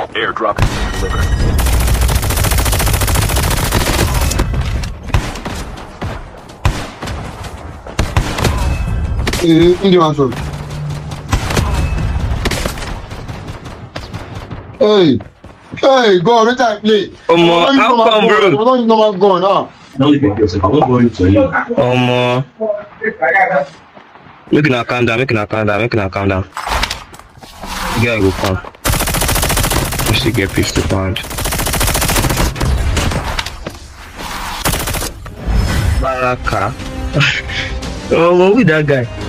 Airdrop is being delivered. In the one. Hey, hey, go on, let I play. How come, bro? Don't know what's going on. Make it calm down. Guy will come. You should get pistol pound. Baraka. Oh, what with that guy?